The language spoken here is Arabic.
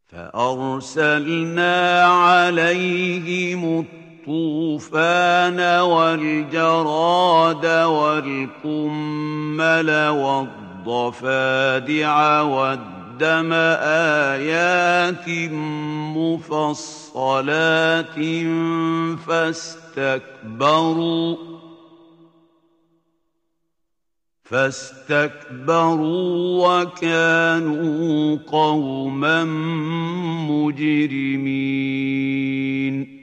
فأرسلنا عليهم الطوفان والجراد والقمل والضفادع والدم آيات مفصلات فاستكبروا وكانوا قوما مجرمين